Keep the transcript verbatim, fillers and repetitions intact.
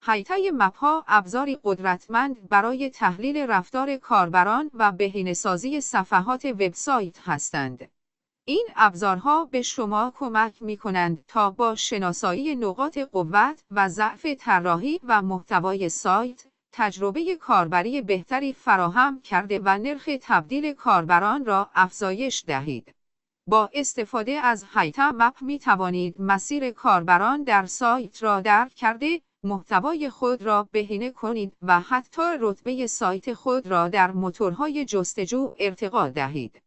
هایتای مپ‌ها ابزاری قدرتمند برای تحلیل رفتار کاربران و بهینه‌سازی صفحات وبسایت هستند. این ابزارها به شما کمک می‌کنند تا با شناسایی نقاط قوت و ضعف طراحی و محتوای سایت، تجربه کاربری بهتری فراهم کرده و نرخ تبدیل کاربران را افزایش دهید. با استفاده از هایتا مپ می توانید مسیر کاربران در سایت را درک کرده، محتوای خود را بهینه کنید و حتی رتبه سایت خود را در موتورهای جستجو ارتقا دهید.